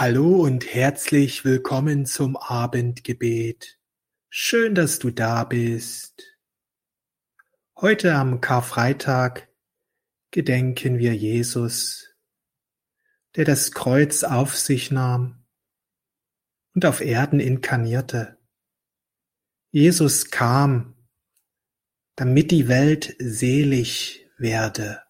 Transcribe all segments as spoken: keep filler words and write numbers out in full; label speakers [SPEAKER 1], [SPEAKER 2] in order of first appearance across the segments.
[SPEAKER 1] Hallo und herzlich willkommen zum Abendgebet. Schön, dass du da bist. Heute am Karfreitag gedenken wir Jesus, der das Kreuz auf sich nahm und auf Erden inkarnierte. Jesus kam, damit die Welt selig werde.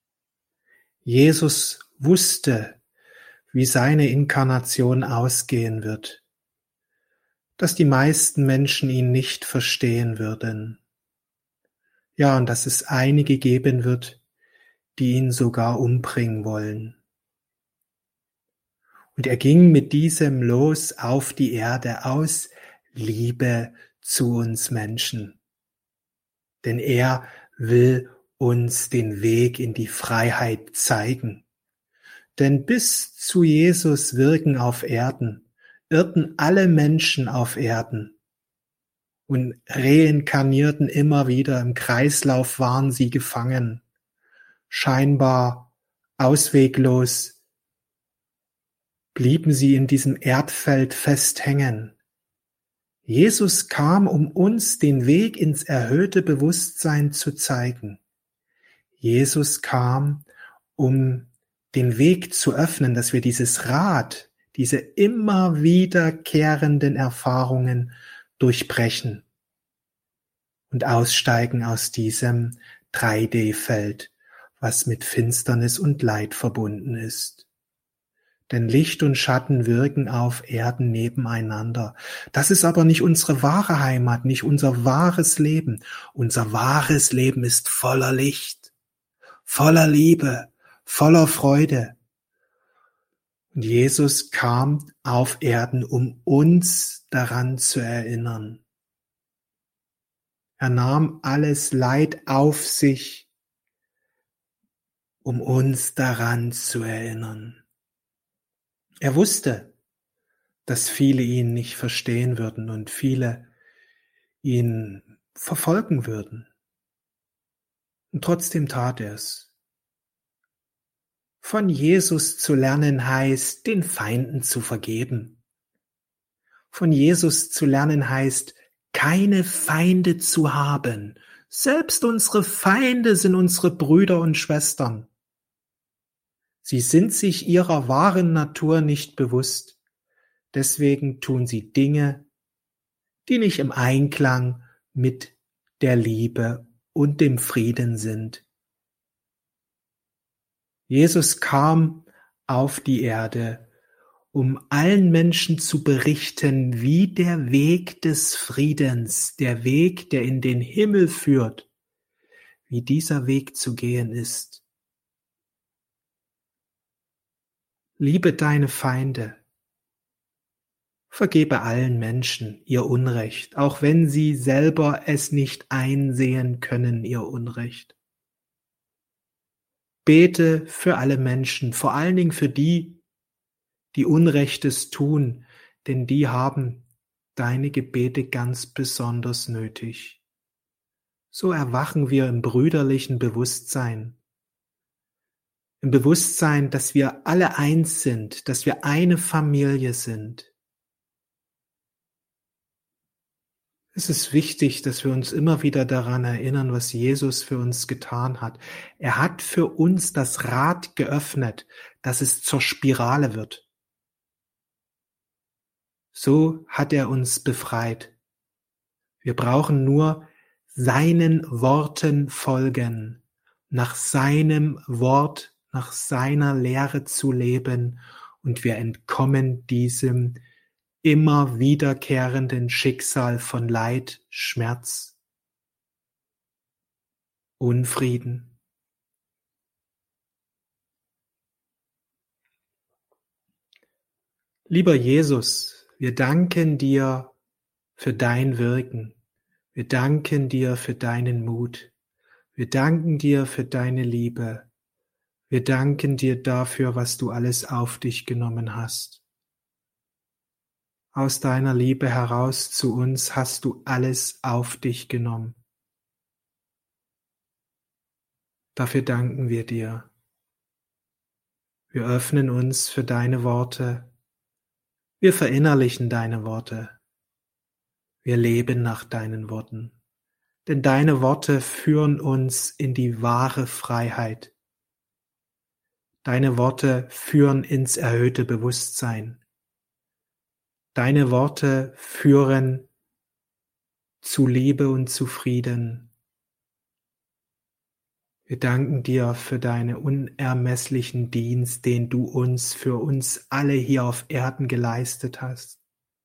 [SPEAKER 1] Jesus wusste, wie seine Inkarnation ausgehen wird, dass die meisten Menschen ihn nicht verstehen würden. Ja, und dass es einige geben wird, die ihn sogar umbringen wollen. Und er ging mit diesem Los auf die Erde aus Liebe zu uns Menschen. Denn er will uns den Weg in die Freiheit zeigen. Denn bis zu Jesus Wirken auf Erden irrten alle Menschen auf Erden und reinkarnierten immer wieder. Im Kreislauf waren sie gefangen, scheinbar ausweglos blieben sie in diesem Erdfeld festhängen. Jesus kam, um uns den Weg ins erhöhte Bewusstsein zu zeigen. Jesus kam, um den Weg zu öffnen, dass wir dieses Rad, diese immer wiederkehrenden Erfahrungen durchbrechen und aussteigen aus diesem drei D-Feld, was mit Finsternis und Leid verbunden ist. Denn Licht und Schatten wirken auf Erden nebeneinander. Das ist aber nicht unsere wahre Heimat, nicht unser wahres Leben. Unser wahres Leben ist voller Licht, voller Liebe, voller Freude. Und Jesus kam auf Erden, um uns daran zu erinnern. Er nahm alles Leid auf sich, um uns daran zu erinnern. Er wusste, dass viele ihn nicht verstehen würden und viele ihn verfolgen würden. Und trotzdem tat er es. Von Jesus zu lernen heißt, den Feinden zu vergeben. Von Jesus zu lernen heißt, keine Feinde zu haben. Selbst unsere Feinde sind unsere Brüder und Schwestern. Sie sind sich ihrer wahren Natur nicht bewusst. Deswegen tun sie Dinge, die nicht im Einklang mit der Liebe und dem Frieden sind. Jesus kam auf die Erde, um allen Menschen zu berichten, wie der Weg des Friedens, der Weg, der in den Himmel führt, wie dieser Weg zu gehen ist. Liebe deine Feinde. Vergebe allen Menschen ihr Unrecht, auch wenn sie selber es nicht einsehen können, ihr Unrecht. Bete für alle Menschen, vor allen Dingen für die, die Unrechtes tun, denn die haben deine Gebete ganz besonders nötig. So erwachen wir im brüderlichen Bewusstsein, im Bewusstsein, dass wir alle eins sind, dass wir eine Familie sind. Es ist wichtig, dass wir uns immer wieder daran erinnern, was Jesus für uns getan hat. Er hat für uns das Rad geöffnet, dass es zur Spirale wird. So hat er uns befreit. Wir brauchen nur seinen Worten folgen, nach seinem Wort, nach seiner Lehre zu leben, und wir entkommen diesem immer wiederkehrenden Schicksal von Leid, Schmerz, Unfrieden. Lieber Jesus, wir danken dir für dein Wirken. Wir danken dir für deinen Mut. Wir danken dir für deine Liebe. Wir danken dir dafür, was du alles auf dich genommen hast. Aus deiner Liebe heraus zu uns hast du alles auf dich genommen. Dafür danken wir dir. Wir öffnen uns für deine Worte. Wir verinnerlichen deine Worte. Wir leben nach deinen Worten. Denn deine Worte führen uns in die wahre Freiheit. Deine Worte führen ins erhöhte Bewusstsein. Deine Worte führen zu Liebe und zu Frieden. Wir danken dir für deinen unermesslichen Dienst, den du uns für uns alle hier auf Erden geleistet hast.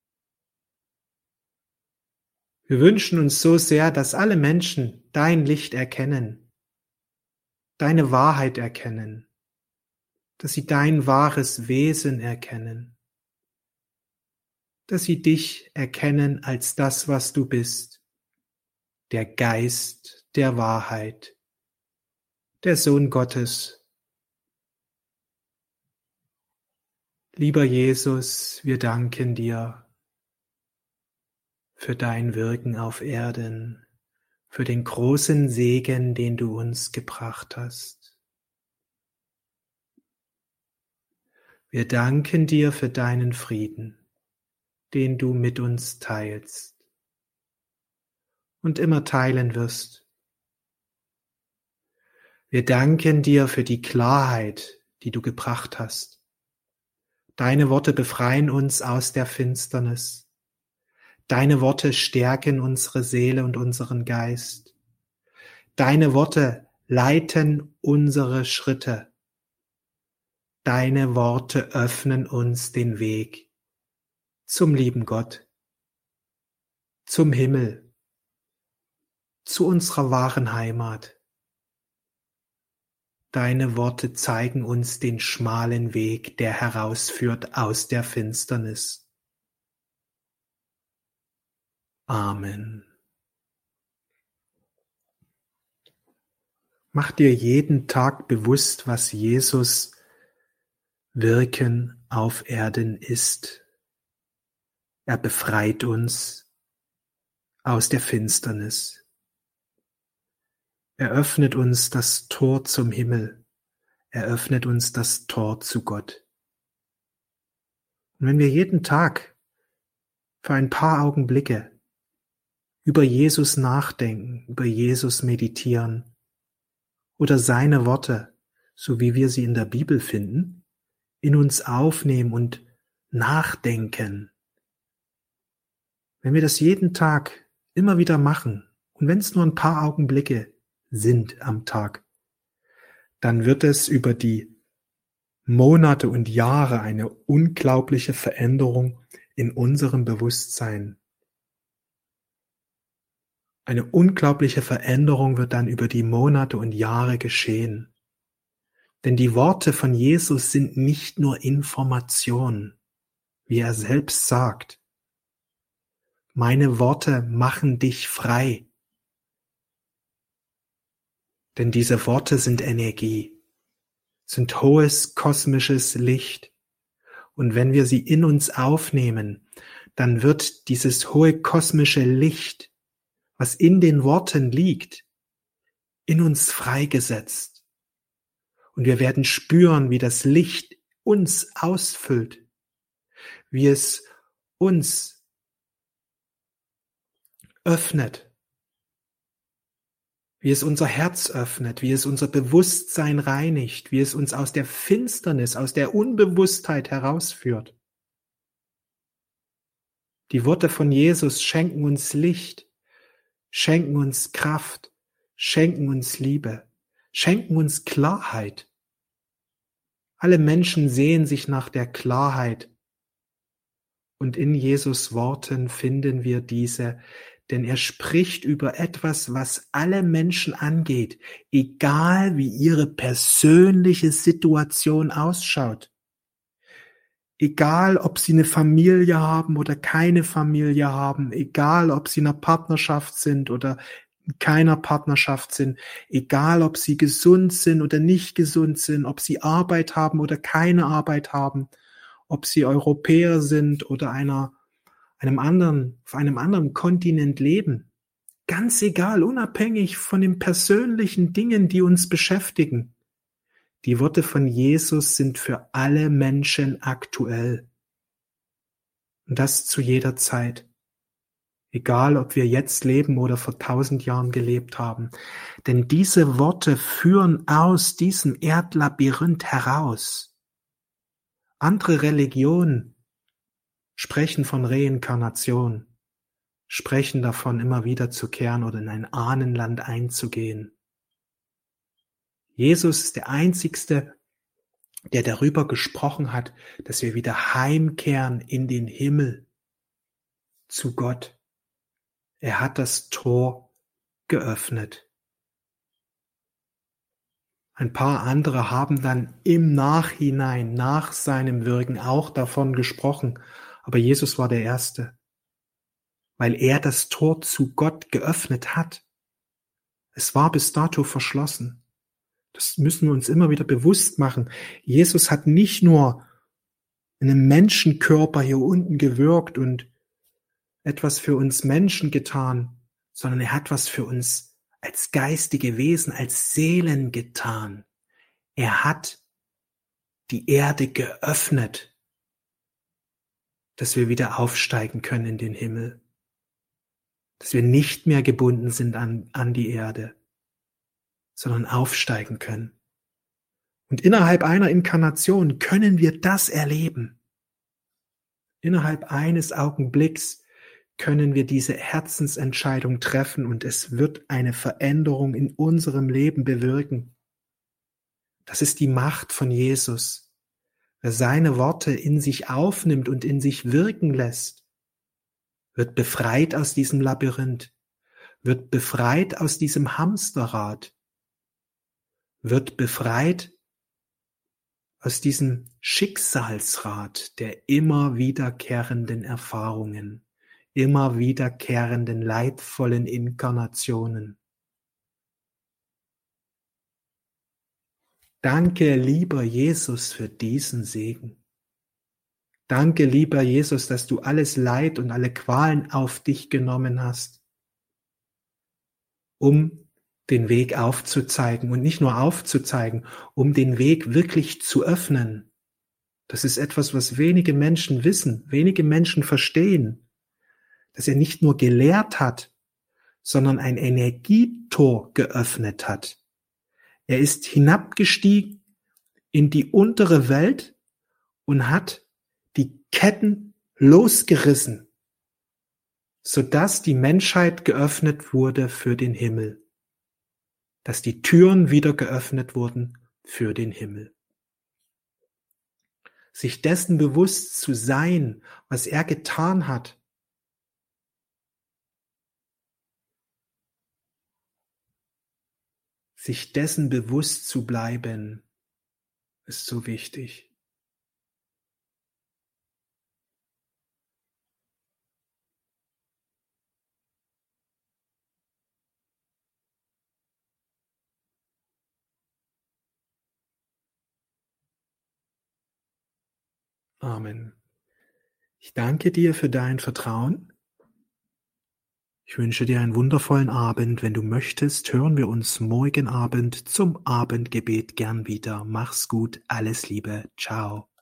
[SPEAKER 1] Wir wünschen uns so sehr, dass alle Menschen dein Licht erkennen, deine Wahrheit erkennen, dass sie dein wahres Wesen erkennen, dass sie dich erkennen als das, was du bist, der Geist der Wahrheit, der Sohn Gottes. Lieber Jesus, wir danken dir für dein Wirken auf Erden, für den großen Segen, den du uns gebracht hast. Wir danken dir für deinen Frieden, den du mit uns teilst und immer teilen wirst. Wir danken dir für die Klarheit, die du gebracht hast. Deine Worte befreien uns aus der Finsternis. Deine Worte stärken unsere Seele und unseren Geist. Deine Worte leiten unsere Schritte. Deine Worte öffnen uns den Weg zum lieben Gott, zum Himmel, zu unserer wahren Heimat. Deine Worte zeigen uns den schmalen Weg, der herausführt aus der Finsternis. Amen. Mach dir jeden Tag bewusst, was Jesus Wirken auf Erden ist. Er befreit uns aus der Finsternis. Er öffnet uns das Tor zum Himmel. Er öffnet uns das Tor zu Gott. Und wenn wir jeden Tag für ein paar Augenblicke über Jesus nachdenken, über Jesus meditieren oder seine Worte, so wie wir sie in der Bibel finden, in uns aufnehmen und nachdenken. Wenn wir das jeden Tag immer wieder machen, und wenn es nur ein paar Augenblicke sind am Tag, dann wird es über die Monate und Jahre eine unglaubliche Veränderung in unserem Bewusstsein. Eine unglaubliche Veränderung wird dann über die Monate und Jahre geschehen. Denn die Worte von Jesus sind nicht nur Information, wie er selbst sagt. Meine Worte machen dich frei. Denn diese Worte sind Energie, sind hohes kosmisches Licht. Und wenn wir sie in uns aufnehmen, dann wird dieses hohe kosmische Licht, was in den Worten liegt, in uns freigesetzt. Und wir werden spüren, wie das Licht uns ausfüllt, wie es uns öffnet, wie es unser Herz öffnet, wie es unser Bewusstsein reinigt, wie es uns aus der Finsternis, aus der Unbewusstheit herausführt. Die Worte von Jesus schenken uns Licht, schenken uns Kraft, schenken uns Liebe, schenken uns Klarheit. Alle Menschen sehen sich nach der Klarheit. Und in Jesus Worten finden wir diese, denn er spricht über etwas, was alle Menschen angeht, egal wie ihre persönliche Situation ausschaut. Egal, ob sie eine Familie haben oder keine Familie haben, egal, ob sie in einer Partnerschaft sind oder in keiner Partnerschaft sind, egal, ob sie gesund sind oder nicht gesund sind, ob sie Arbeit haben oder keine Arbeit haben, ob sie Europäer sind oder einer einem anderen, auf einem anderen Kontinent leben. Ganz egal, unabhängig von den persönlichen Dingen, die uns beschäftigen. Die Worte von Jesus sind für alle Menschen aktuell. Und das zu jeder Zeit. Egal, ob wir jetzt leben oder vor tausend Jahren gelebt haben. Denn diese Worte führen aus diesem Erdlabyrinth heraus. Andere Religionen sprechen von Reinkarnation, sprechen davon, immer wieder zu kehren oder in ein Ahnenland einzugehen. Jesus ist der Einzigste, der darüber gesprochen hat, dass wir wieder heimkehren in den Himmel zu Gott. Er hat das Tor geöffnet. Ein paar andere haben dann im Nachhinein, nach seinem Wirken auch davon gesprochen, aber Jesus war der Erste, weil er das Tor zu Gott geöffnet hat. Es war bis dato verschlossen. Das müssen wir uns immer wieder bewusst machen. Jesus hat nicht nur in einem Menschenkörper hier unten gewirkt und etwas für uns Menschen getan, sondern er hat was für uns als geistige Wesen, als Seelen getan. Er hat die Erde geöffnet, dass wir wieder aufsteigen können in den Himmel, dass wir nicht mehr gebunden sind an, an die Erde, sondern aufsteigen können. Und innerhalb einer Inkarnation können wir das erleben. Innerhalb eines Augenblicks können wir diese Herzensentscheidung treffen und es wird eine Veränderung in unserem Leben bewirken. Das ist die Macht von Jesus. Wer seine Worte in sich aufnimmt und in sich wirken lässt, wird befreit aus diesem Labyrinth, wird befreit aus diesem Hamsterrad, wird befreit aus diesem Schicksalsrad der immer wiederkehrenden Erfahrungen, immer wiederkehrenden leidvollen Inkarnationen. Danke, lieber Jesus, für diesen Segen. Danke, lieber Jesus, dass du alles Leid und alle Qualen auf dich genommen hast, um den Weg aufzuzeigen und nicht nur aufzuzeigen, um den Weg wirklich zu öffnen. Das ist etwas, was wenige Menschen wissen, wenige Menschen verstehen, dass er nicht nur gelehrt hat, sondern ein Energietor geöffnet hat. Er ist hinabgestiegen in die untere Welt und hat die Ketten losgerissen, sodass die Menschheit geöffnet wurde für den Himmel, dass die Türen wieder geöffnet wurden für den Himmel. Sich dessen bewusst zu sein, was er getan hat, sich dessen bewusst zu bleiben, ist so wichtig. Amen. Ich danke dir für dein Vertrauen. Ich wünsche dir einen wundervollen Abend. Wenn du möchtest, hören wir uns morgen Abend zum Abendgebet gern wieder. Mach's gut, alles Liebe, ciao.